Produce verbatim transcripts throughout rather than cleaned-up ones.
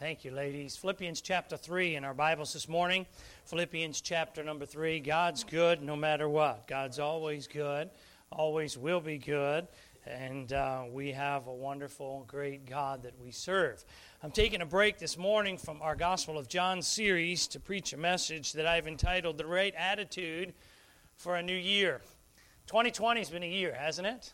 Thank you, ladies. Philippians chapter three in our Bibles this morning. Philippians chapter number three. God's good no matter what. God's always good, always will be good. And uh, we have a wonderful, great God that we serve. I'm taking a break this morning from our Gospel of John series to preach a message that I've entitled The Right Attitude for a New Year. twenty twenty has been a year, hasn't it?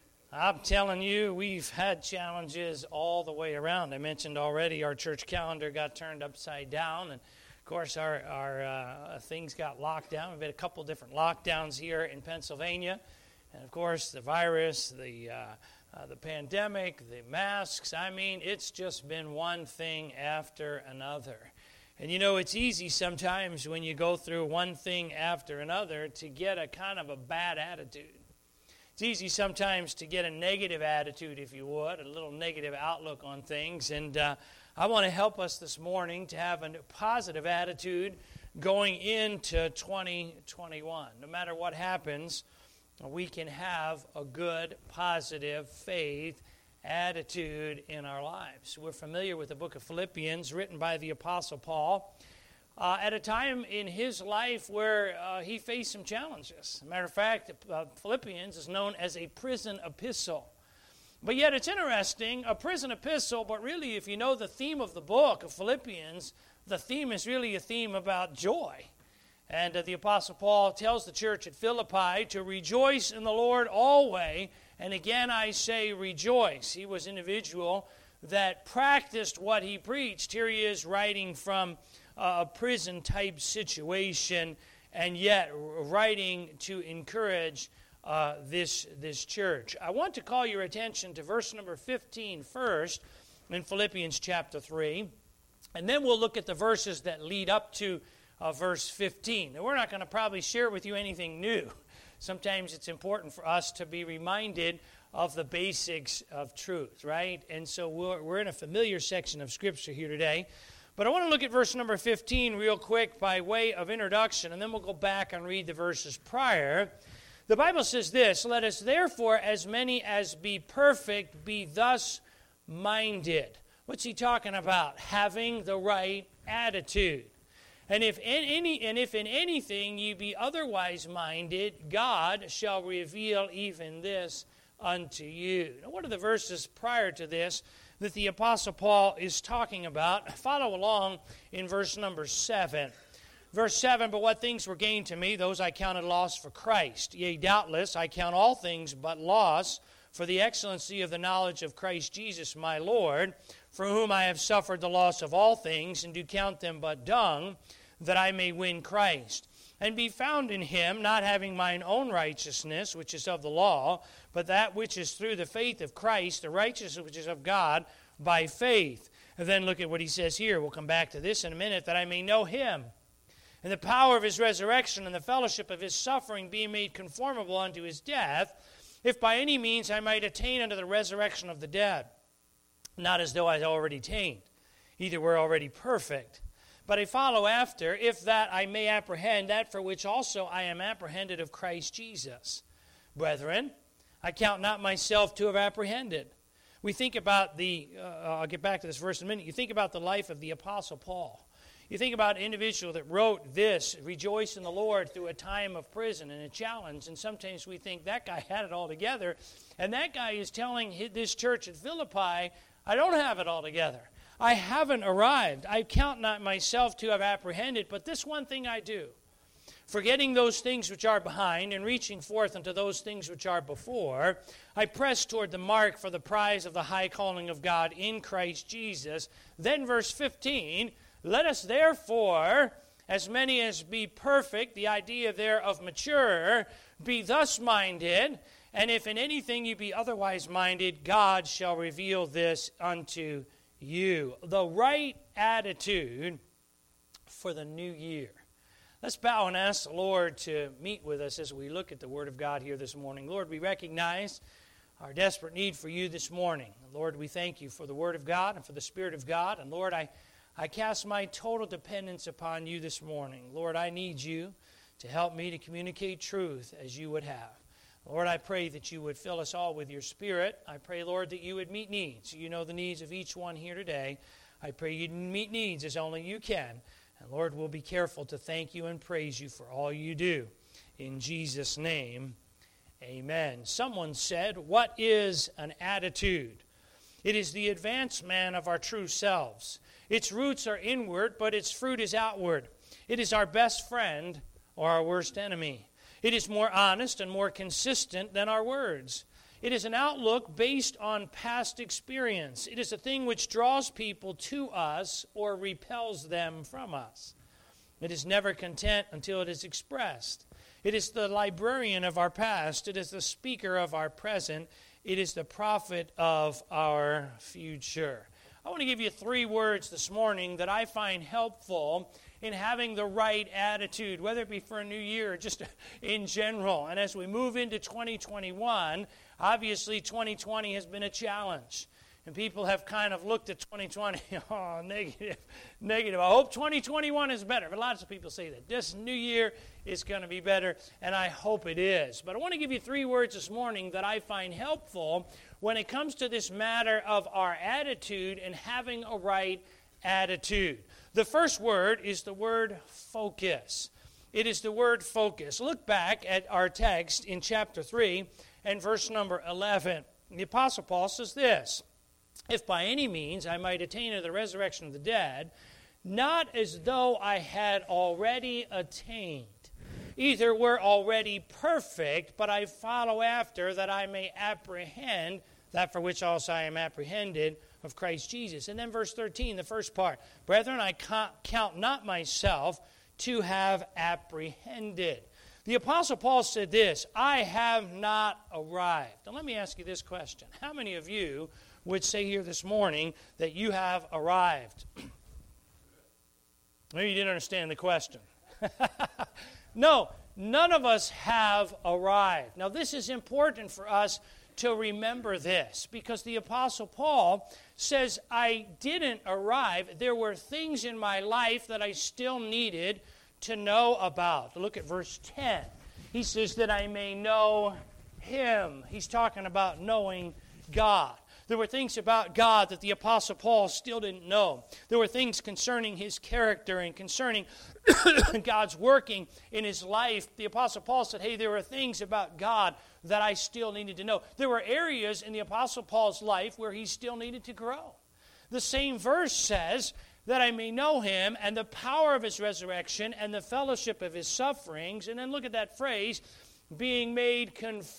I'm telling you, we've had challenges all the way around. I mentioned already our church calendar got turned upside down, and of course our, our uh, things got locked down. We've had a couple different lockdowns here in Pennsylvania, and of course the virus, the uh, uh, the pandemic, the masks. I mean, it's just been one thing after another. And you know, it's easy sometimes when you go through one thing after another to get a kind of a bad attitude. It's easy sometimes to get a negative attitude, if you would, a little negative outlook on things. And uh, I want to help us this morning to have a positive attitude going into twenty twenty-one. No matter what happens, we can have a good, positive faith attitude in our lives. We're familiar with the book of Philippians, written by the Apostle Paul. Uh, at a time in his life where uh, he faced some challenges. As a matter of fact, uh, Philippians is known as a prison epistle. But yet it's interesting, a prison epistle, but really if you know the theme of the book of Philippians, the theme is really a theme about joy. And uh, the Apostle Paul tells the church at Philippi to rejoice in the Lord always. And again I say rejoice. He was an individual that practiced what he preached. Here he is writing from a prison-type situation, and yet writing to encourage uh, this, this church. I want to call your attention to verse number fifteen first in Philippians chapter three, and then we'll look at the verses that lead up to uh, verse fifteen. Now, we're not going to probably share with you anything new. Sometimes it's important for us to be reminded of the basics of truth, right? And so we're, we're in a familiar section of Scripture here today. But I want to look at verse number fifteen real quick by way of introduction, and then we'll go back and read the verses prior. The Bible says this, "Let us therefore, as many as be perfect, be thus minded." What's he talking about? Having the right attitude. And if in any and if in anything ye be otherwise minded, God shall reveal even this unto you. Now, what are the verses prior to this that the Apostle Paul is talking about? Follow along in verse number seven. Verse seven, "But what things were gained to me, those I counted loss for Christ. Yea, doubtless, I count all things but loss for the excellency of the knowledge of Christ Jesus my Lord, for whom I have suffered the loss of all things, and do count them but dung, that I may win Christ, and be found in him, not having mine own righteousness, which is of the law, but that which is through the faith of Christ, the righteousness which is of God by faith." And then look at what he says here. We'll come back to this in a minute. "That I may know him, and the power of his resurrection, and the fellowship of his suffering, being made conformable unto his death, if by any means I might attain unto the resurrection of the dead. Not as though I had already attained, either were already perfect. But I follow after, if that I may apprehend that for which also I am apprehended of Christ Jesus. Brethren, I count not myself to have apprehended." We think about the, uh, I'll get back to this verse in a minute. You think about the life of the Apostle Paul. You think about an individual that wrote this, "Rejoice in the Lord," through a time of prison and a challenge. And sometimes we think that guy had it all together. And that guy is telling this church at Philippi, I don't have it all together. I haven't arrived. I count not myself to have apprehended, but this one thing I do, forgetting those things which are behind and reaching forth unto those things which are before, I press toward the mark for the prize of the high calling of God in Christ Jesus. Then verse fifteen, "Let us therefore, as many as be perfect," the idea there of mature, "be thus minded, and if in anything you be otherwise minded, God shall reveal this unto you." The right attitude for the new year. Let's bow and ask the Lord to meet with us as we look at the Word of God here this morning. Lord, we recognize our desperate need for you this morning. Lord, we thank you for the Word of God and for the Spirit of God. And Lord, I, I cast my total dependence upon you this morning. Lord, I need you to help me to communicate truth as you would have. Lord, I pray that you would fill us all with your Spirit. I pray, Lord, that you would meet needs. You know the needs of each one here today. I pray you meet needs as only you can. And Lord, we'll be careful to thank you and praise you for all you do. In Jesus' name, amen. Someone said, what is an attitude? It is the advancement of our true selves. Its roots are inward, but its fruit is outward. It is our best friend or our worst enemy. It is more honest and more consistent than our words. It is an outlook based on past experience. It is a thing which draws people to us or repels them from us. It is never content until it is expressed. It is the librarian of our past. It is the speaker of our present. It is the prophet of our future. I want to give you three words this morning that I find helpful in having the right attitude, whether it be for a new year or just in general. And as we move into twenty twenty-one, obviously twenty twenty has been a challenge. And people have kind of looked at twenty twenty, oh, negative, negative. I hope twenty twenty-one is better. But lots of people say that this new year is going to be better, and I hope it is. But I want to give you three words this morning that I find helpful when it comes to this matter of our attitude and having a right attitude. The first word is the word focus. It is the word focus. Look back at our text in chapter three and verse number eleven. The Apostle Paul says this, if by any means I might attain to the resurrection of the dead, not as though I had already attained, either were already perfect, but I follow after that I may apprehend that for which also I am apprehended of Christ Jesus. And then verse thirteen, the first part, brethren, I count not myself to have apprehended. The Apostle Paul said this, I have not arrived. Now let me ask you this question. How many of you would say here this morning that you have arrived? Maybe you didn't understand the question. No, none of us have arrived. Now this is important for us to remember this, because the Apostle Paul says, I didn't arrive. There were things in my life that I still needed to know about. Look at verse ten. He says that I may know Him. He's talking about knowing God. There were things about God that the Apostle Paul still didn't know. There were things concerning His character and concerning God's working in his life. The Apostle Paul said, hey, there were things about God that I still needed to know. There were areas in the Apostle Paul's life where he still needed to grow. The same verse says that I may know Him and the power of His resurrection and the fellowship of His sufferings. And then look at that phrase, being made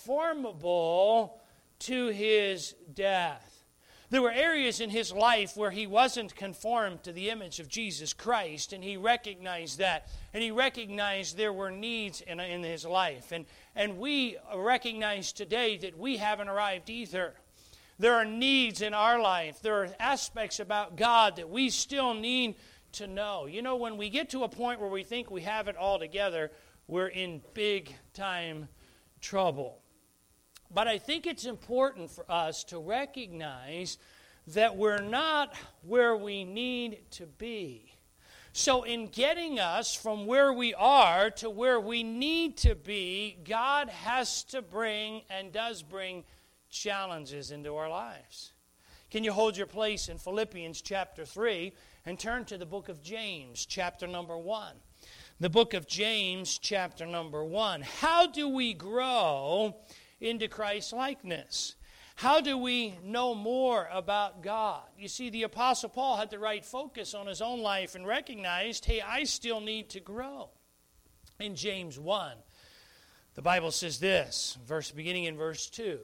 conformable to His death. There were areas in his life where he wasn't conformed to the image of Jesus Christ, and he recognized that. And he recognized there were needs in, in his life. And, and we recognize today that we haven't arrived either. There are needs in our life. There are aspects about God that we still need to know. You know, when we get to a point where we think we have it all together, we're in big time trouble. But I think it's important for us to recognize that we're not where we need to be. So in getting us from where we are to where we need to be, God has to bring and does bring challenges into our lives. Can you hold your place in Philippians chapter three and turn to the book of James, chapter number one? The book of James, chapter number one. How do we grow into Christ's likeness? How do we know more about God? You see, the Apostle Paul had the right focus on his own life and recognized, hey, I still need to grow. In James one, the Bible says this, verse beginning in verse two.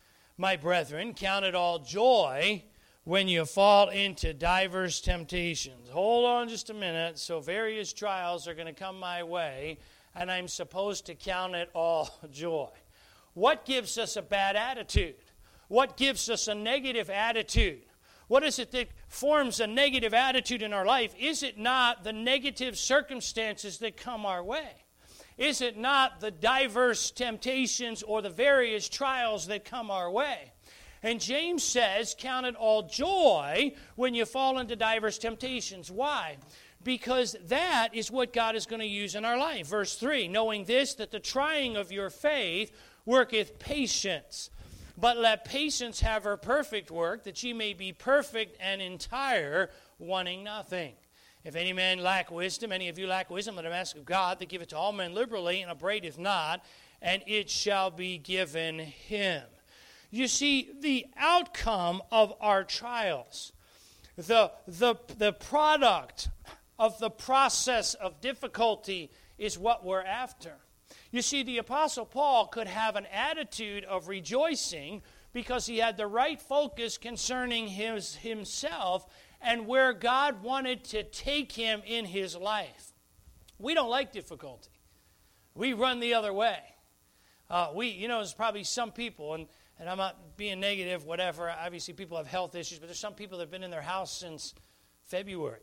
My brethren, count it all joy when you fall into diverse temptations. Hold on just a minute. So various trials are going to come my way, and I'm supposed to count it all joy. What gives us a bad attitude? What gives us a negative attitude? What is it that forms a negative attitude in our life? Is it not the negative circumstances that come our way? Is it not the diverse temptations or the various trials that come our way? And James says, count it all joy when you fall into diverse temptations. Why? Because that is what God is going to use in our life. Verse three, knowing this, that the trying of your faith worketh patience. But let patience have her perfect work, that ye may be perfect and entire, wanting nothing. If any man lack wisdom, any of you lack wisdom, let him ask of God, that giveth to all men liberally, and upbraideth not, and it shall be given him. You see, the outcome of our trials, the, the, the product of the process of difficulty is what we're after. You see, the Apostle Paul could have an attitude of rejoicing because he had the right focus concerning his, himself and where God wanted to take him in his life. We don't like difficulty. We run the other way. Uh, we, you know, there's probably some people, and, and I'm not being negative, whatever. Obviously, people have health issues, but there's some people that have been in their house since February.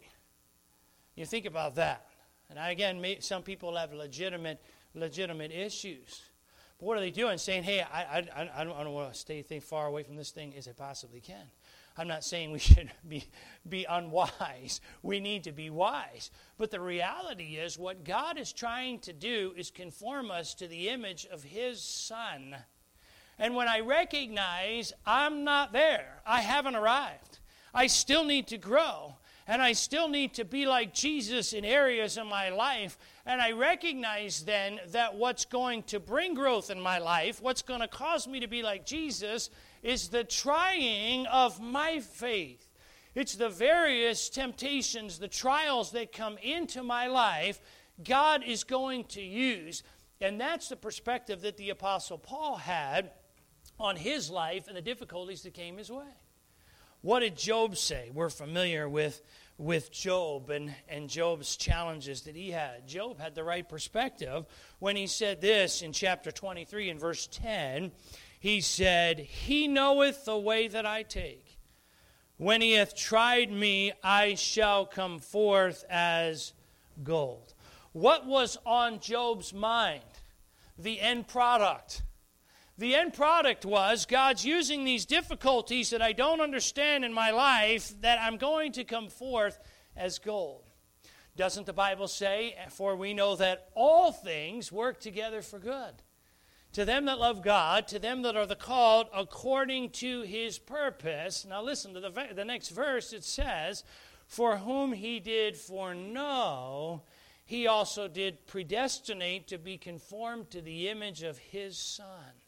You think about that. And again, may, some people have legitimate, legitimate issues. But what are they doing? Saying, hey, I, I, I, don't, I don't want to stay as far away from this thing as I possibly can. I'm not saying we should be, be unwise. We need to be wise. But the reality is what God is trying to do is conform us to the image of His Son. And when I recognize I'm not there, I haven't arrived, I still need to grow, and I still need to be like Jesus in areas in my life, and I recognize then that what's going to bring growth in my life, what's going to cause me to be like Jesus, is the trying of my faith. It's the various temptations, the trials that come into my life, God is going to use. And that's the perspective that the Apostle Paul had on his life and the difficulties that came his way. What did Job say? We're familiar with, with Job and, and Job's challenges that he had. Job had the right perspective when he said this in chapter twenty-three and verse ten. He said, He knoweth the way that I take. When he hath tried me, I shall come forth as gold. What was on Job's mind? The end product. The end product was God's using these difficulties that I don't understand in my life that I'm going to come forth as gold. Doesn't the Bible say, for we know that all things work together for good? To them that love God, to them that are the called according to His purpose. Now listen to the, the next verse. It says, for whom He did foreknow, He also did predestinate to be conformed to the image of His Son.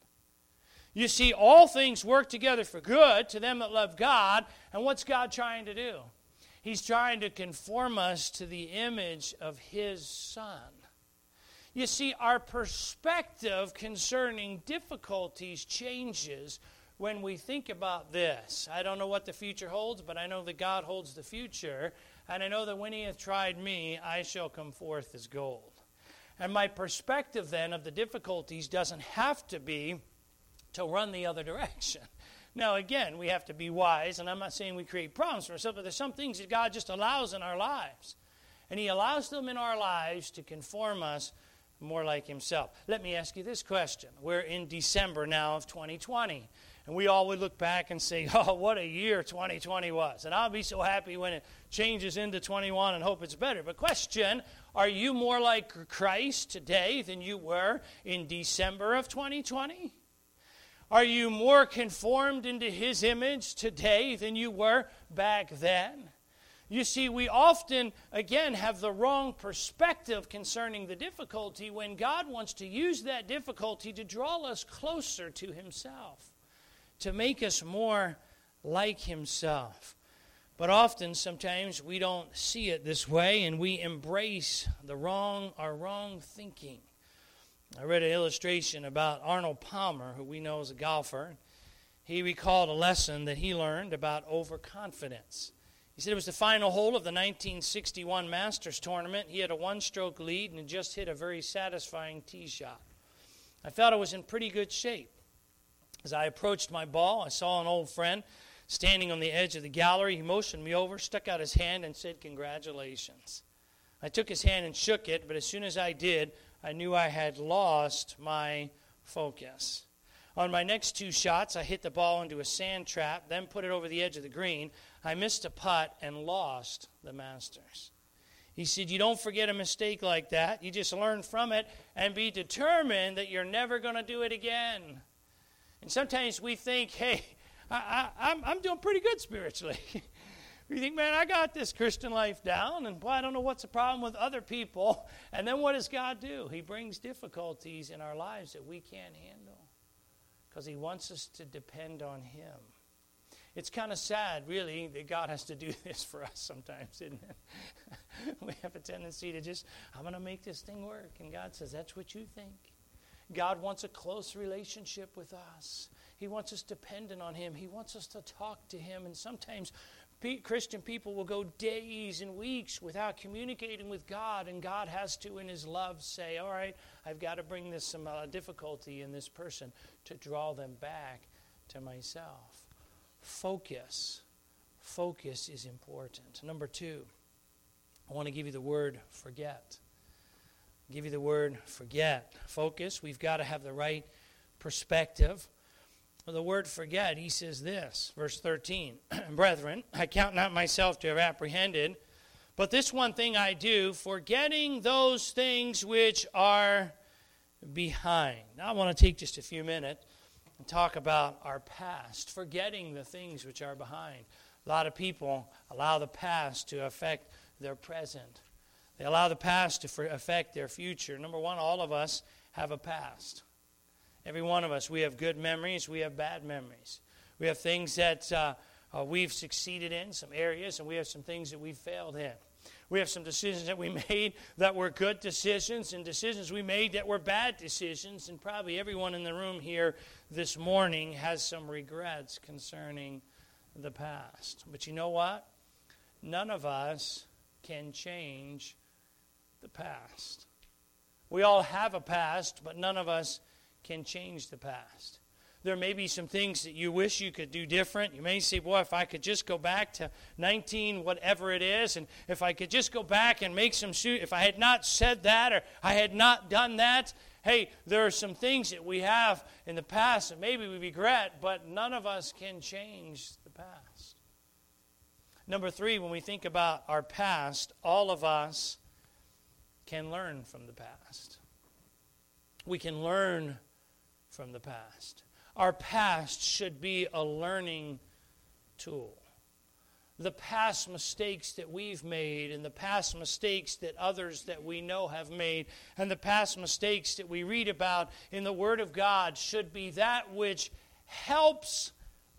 You see, all things work together for good to them that love God. And what's God trying to do? He's trying to conform us to the image of His Son. You see, our perspective concerning difficulties changes when we think about this. I don't know what the future holds, but I know that God holds the future. And I know that when He hath tried me, I shall come forth as gold. And my perspective then of the difficulties doesn't have to be to run the other direction. Now, again, we have to be wise, and I'm not saying we create problems for ourselves, but there's some things that God just allows in our lives. And He allows them in our lives to conform us more like Himself. Let me ask you this question. We're in December now of twenty twenty, and we all would look back and say, oh, what a year twenty twenty was. And I'll be so happy when it changes into twenty-one and hope it's better. But question, are you more like Christ today than you were in December of twenty twenty? Are you more conformed into His image today than you were back then? You see, we often, again, have the wrong perspective concerning the difficulty when God wants to use that difficulty to draw us closer to Himself, to make us more like Himself. But often, sometimes, we don't see it this way, and we embrace the wrong, our wrong thinking. I read an illustration about Arnold Palmer, who we know is a golfer. He recalled a lesson that he learned about overconfidence. He said it was the final hole of the nineteen sixty-one Masters tournament. He had a one-stroke lead and had just hit a very satisfying tee shot. I felt I was in pretty good shape. As I approached my ball, I saw an old friend standing on the edge of the gallery. He motioned me over, stuck out his hand, and said, "Congratulations." I took his hand and shook it, but as soon as I did, I knew I had lost my focus. On my next two shots, I hit the ball into a sand trap, then put it over the edge of the green. I missed a putt and lost the Masters. He said, you don't forget a mistake like that. You just learn from it and be determined that you're never going to do it again. And sometimes we think, hey, I, I, I'm, I'm doing pretty good spiritually. We think, man, I got this Christian life down, and boy, I don't know what's the problem with other people. And then what does God do? He brings difficulties in our lives that we can't handle because he wants us to depend on him. It's kind of sad, really, that God has to do this for us sometimes, isn't it? We have a tendency to just, I'm going to make this thing work. And God says, that's what you think. God wants a close relationship with us. He wants us dependent on him. He wants us to talk to him. And sometimes Christian people will go days and weeks without communicating with God, and God has to, in his love, say, all right, I've got to bring this some uh, difficulty in this person to draw them back to myself. Focus. Focus is important. Number two, I want to give you the word forget. I'll give you the word forget. Focus, we've got to have the right perspective. The word forget, he says this, verse thirteen, Brethren, I count not myself to have apprehended, but this one thing I do, forgetting those things which are behind. Now I want to take just a few minutes and talk about our past, forgetting the things which are behind. A lot of people allow the past to affect their present. They allow the past to affect their future. Number one, all of us have a past. Every one of us, we have good memories, we have bad memories. We have things that uh, uh, we've succeeded in, some areas, and we have some things that we've failed in. We have some decisions that we made that were good decisions and decisions we made that were bad decisions, and probably everyone in the room here this morning has some regrets concerning the past. But you know what? None of us can change the past. We all have a past, but none of us can change the past. There may be some things that you wish you could do different. You may say, boy, if I could just go back to nineteen, whatever it is, and if I could just go back and make some shoot, if I had not said that or I had not done that, hey, there are some things that we have in the past that maybe we regret, but none of us can change the past. Number three, when we think about our past, all of us can learn from the past. We can learn from the past. Our past should be a learning tool. The past mistakes that we've made and the past mistakes that others that we know have made and the past mistakes that we read about in the Word of God should be that which helps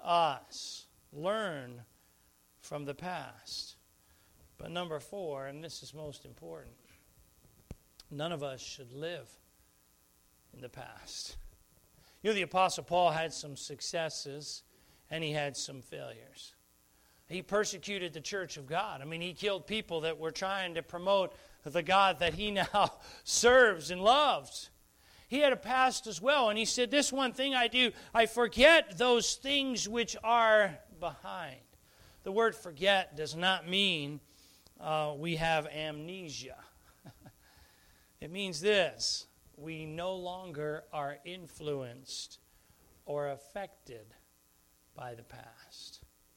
us learn from the past. But number four, and this is most important, none of us should live in the past. You know, the Apostle Paul had some successes and he had some failures. He persecuted the church of God. I mean, he killed people that were trying to promote the God that he now serves and loves. He had a past as well, and he said, this one thing I do, I forget those things which are behind. The word forget does not mean uh, we have amnesia. It means this. We no longer are influenced or affected by the past.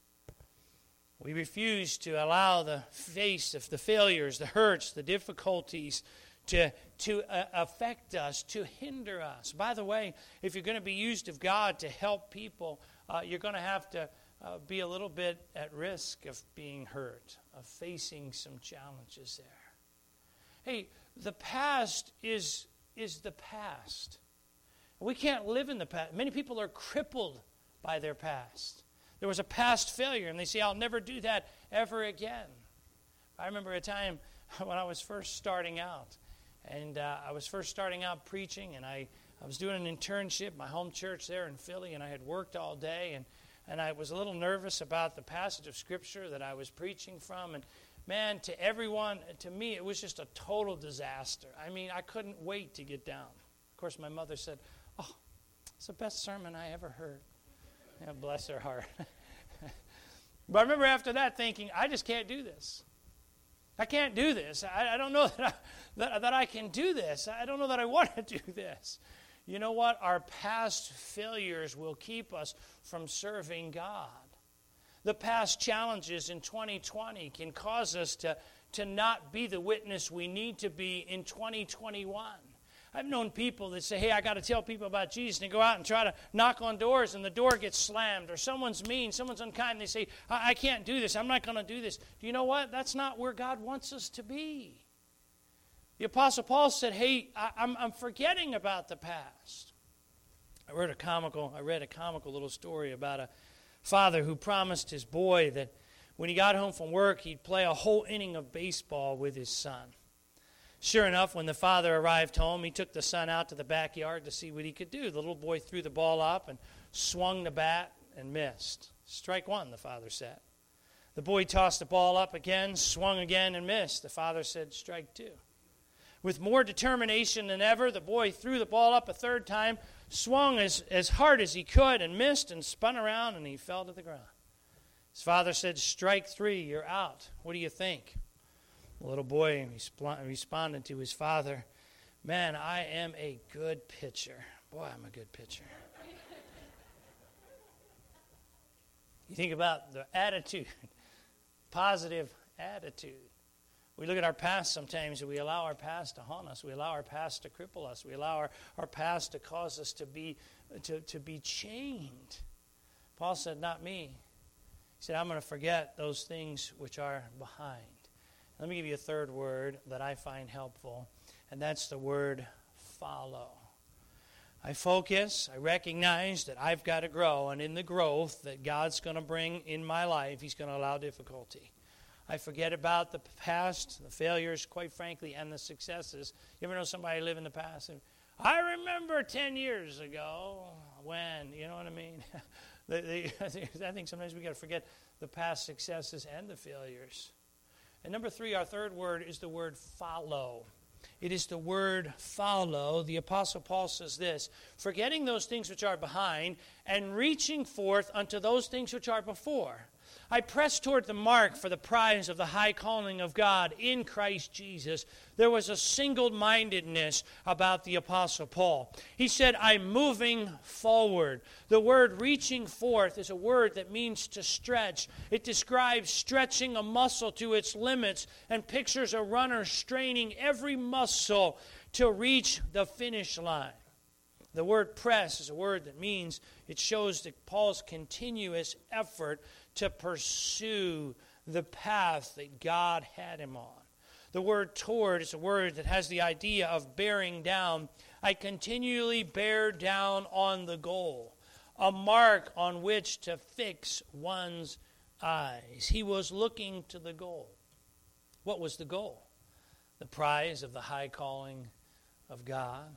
We refuse to allow the face of the failures, the hurts, the difficulties to, to uh, affect us, to hinder us. By the way, if you're going to be used of God to help people, uh, you're going to have to uh, be a little bit at risk of being hurt, of facing some challenges there. Hey, the past is... is the past. We can't live in the past. Many people are crippled by their past. There was a past failure, and they say, I'll never do that ever again. I remember a time when I was first starting out, and uh, I was first starting out preaching, and I, I was doing an internship at my home church there in Philly, and I had worked all day, and, and I was a little nervous about the passage of Scripture that I was preaching from, and man, to everyone, to me, it was just a total disaster. I mean, I couldn't wait to get down. Of course, my mother said, oh, it's the best sermon I ever heard. Yeah, bless her heart. But I remember after that thinking, I just can't do this. I can't do this. I, I don't know that I, that, that I can do this. I don't know that I want to do this. You know what? Our past failures will keep us from serving God. The past challenges in twenty twenty can cause us to, to not be the witness we need to be in twenty twenty-one. I've known people that say, hey, I got to tell people about Jesus, and they go out and try to knock on doors, and the door gets slammed, or someone's mean, someone's unkind, and they say, I, I can't do this, I'm not going to do this. Do you know what? That's not where God wants us to be. The Apostle Paul said, hey, I, I'm, I'm forgetting about the past. I read a comical, I read a comical little story about a father who promised his boy that when he got home from work, he'd play a whole inning of baseball with his son. Sure enough, when the father arrived home, he took the son out to the backyard to see what he could do. The little boy threw the ball up and swung the bat and missed. Strike one, the father said. The boy tossed the ball up again, swung again, and missed. The father said, strike two. With more determination than ever, the boy threw the ball up a third time, swung as, as hard as he could, and missed, and spun around, and he fell to the ground. His father said, strike three, you're out. What do you think? The little boy responded to his father, man, I am a good pitcher. Boy, I'm a good pitcher. You think about the attitude, positive attitude. We look at our past sometimes and we allow our past to haunt us. We allow our past to cripple us. We allow our, our past to cause us to be, to, to be chained. Paul said, not me. He said, I'm going to forget those things which are behind. Let me give you a third word that I find helpful, and that's the word follow. I focus, I recognize that I've got to grow, and in the growth that God's going to bring in my life, He's going to allow difficulty. I forget about the past, the failures, quite frankly, and the successes. You ever know somebody live in the past? And, I remember ten years ago when, you know what I mean? they, they, I think sometimes we got to forget the past successes and the failures. And number three, our third word is the word follow. It is the word follow. The Apostle Paul says this, forgetting those things which are behind and reaching forth unto those things which are before. I press toward the mark for the prize of the high calling of God in Christ Jesus. There was a single-mindedness about the Apostle Paul. He said, I'm moving forward. The word reaching forth is a word that means to stretch. It describes stretching a muscle to its limits and pictures a runner straining every muscle to reach the finish line. The word press is a word that means it shows that Paul's continuous effort to pursue the path that God had him on. The word toward is a word that has the idea of bearing down. I continually bear down on the goal, a mark on which to fix one's eyes. He was looking to the goal. What was the goal? The prize of the high calling of God.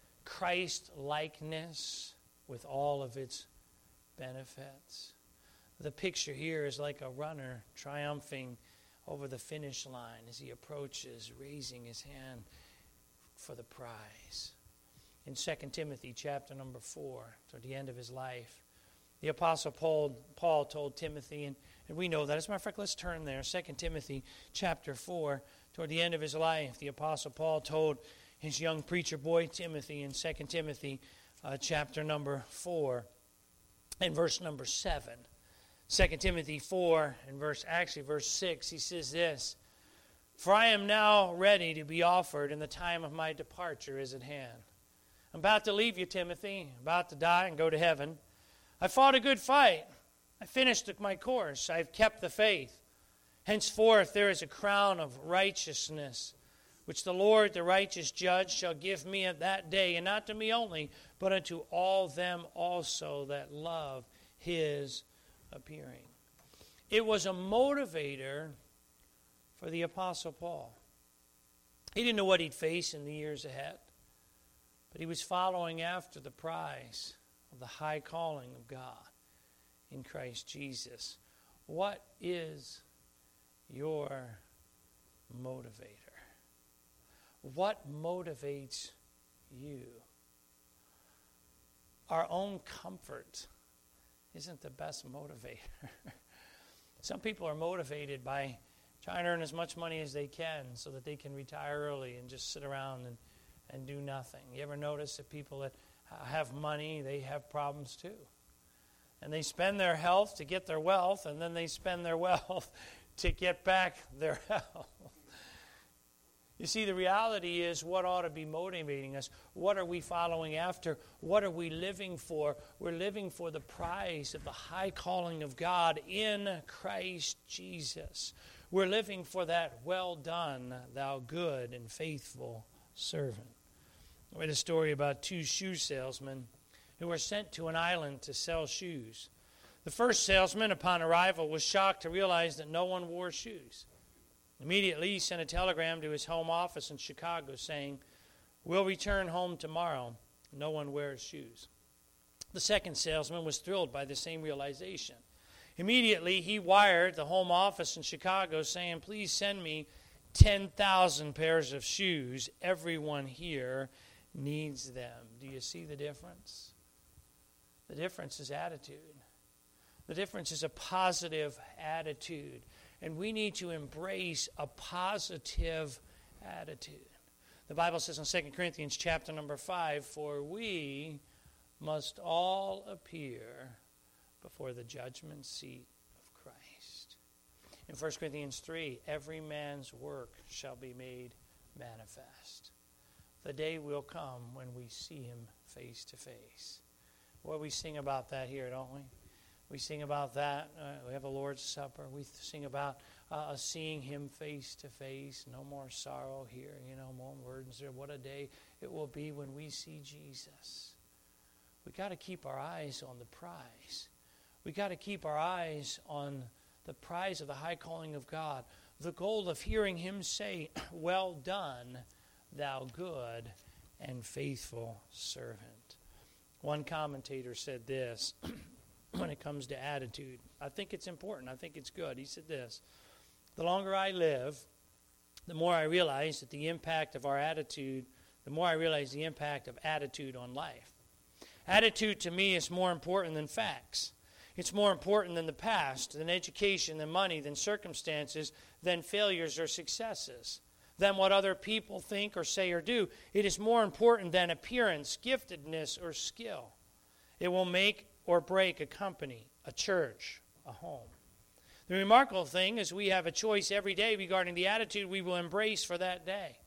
Christ-likeness with all of its benefits. The picture here is like a runner triumphing over the finish line as he approaches, raising his hand for the prize. In Second Timothy chapter number four, toward the end of his life, the Apostle Paul, Paul told Timothy, and, and we know that. As a matter of fact, let's turn there. Second Timothy chapter four, toward the end of his life, the Apostle Paul told his young preacher boy Timothy in Second Timothy uh, chapter number four and verse number seven. Second Timothy four and verse, actually verse six, he says this, for I am now ready to be offered, and the time of my departure is at hand. I'm about to leave you, Timothy, about to die and go to heaven. I fought a good fight. I finished my course. I've kept the faith. Henceforth there is a crown of righteousness, which the Lord, the righteous judge, shall give me at that day, and not to me only, but unto all them also that love his appearing. It was a motivator for the Apostle Paul. He didn't know what he'd face in the years ahead, but he was following after the prize of the high calling of God in Christ Jesus. What is your motivator? What motivates you? Our own comfort isn't the best motivator. Some people are motivated by trying to earn as much money as they can so that they can retire early and just sit around and, and do nothing. You ever notice that people that have money, they have problems too? And they spend their health to get their wealth, and then they spend their wealth to get back their health. You see, the reality is what ought to be motivating us. What are we following after? What are we living for? We're living for the prize of the high calling of God in Christ Jesus. We're living for that well done, thou good and faithful servant. I read a story about two shoe salesmen who were sent to an island to sell shoes. The first salesman, upon arrival, was shocked to realize that no one wore shoes. Immediately, he sent a telegram to his home office in Chicago saying, "We'll return home tomorrow. No one wears shoes." The second salesman was thrilled by the same realization. Immediately, he wired the home office in Chicago saying, "Please send me ten thousand pairs of shoes. Everyone here needs them." Do you see the difference? The difference is attitude. The difference is a positive attitude. And we need to embrace a positive attitude. The Bible says in Second Corinthians chapter number five, "For we must all appear before the judgment seat of Christ." In First Corinthians three, "Every man's work shall be made manifest." The day will come when we see him face to face. Well, we sing about that here, don't we? We sing about that. Uh, we have a Lord's Supper. We sing about uh, seeing him face to face. No more sorrow here. You know, more words there. What a day it will be when we see Jesus. We got to keep our eyes on the prize. We got to keep our eyes on the prize of the high calling of God. The goal of hearing him say, "Well done, thou good and faithful servant." One commentator said this when it comes to attitude. I think it's important. I think it's good. He said this: "The longer I live, the more I realize that the impact of our attitude, the more I realize the impact of attitude on life. Attitude to me is more important than facts. It's more important than the past, than education, than money, than circumstances, than failures or successes, than what other people think or say or do. It is more important than appearance, giftedness, or skill. It will make or break a company, a church, a home." The remarkable thing is we have a choice every day regarding the attitude we will embrace for that day.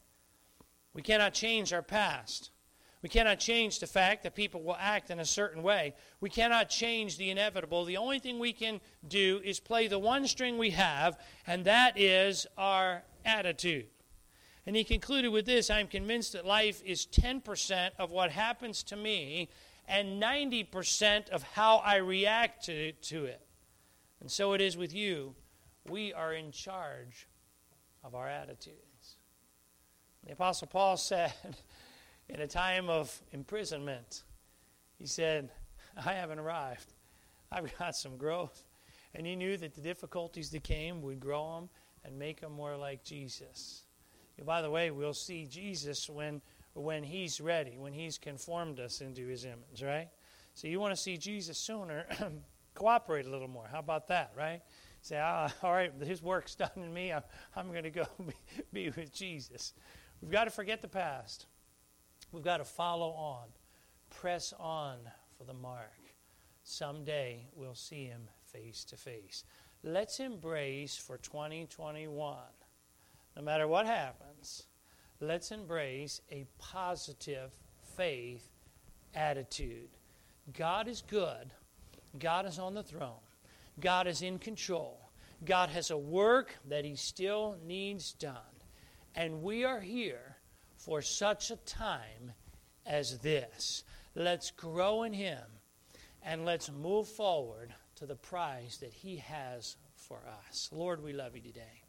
We cannot change our past. We cannot change the fact that people will act in a certain way. We cannot change the inevitable. The only thing we can do is play the one string we have, and that is our attitude. And he concluded with this: "I am convinced that life is ten percent of what happens to me and ninety percent of how I react to, to it. And so it is with you. We are in charge of our attitudes." The Apostle Paul said in a time of imprisonment, he said, "I haven't arrived. I've got some growth." And he knew that the difficulties that came would grow him and make him more like Jesus. And by the way, we'll see Jesus when when he's ready, when he's conformed us into his image, right? So you want to see Jesus sooner, cooperate a little more. How about that, right? Say, ah, all right, his work's done in me. I'm, I'm going to go be, be with Jesus. We've got to forget the past. We've got to follow on, press on for the mark. Someday we'll see him face to face. Let's embrace for twenty twenty-one, no matter what happens, let's embrace a positive faith attitude. God is good. God is on the throne. God is in control. God has a work that he still needs done. And we are here for such a time as this. Let's grow in him and let's move forward to the prize that he has for us. Lord, we love you today.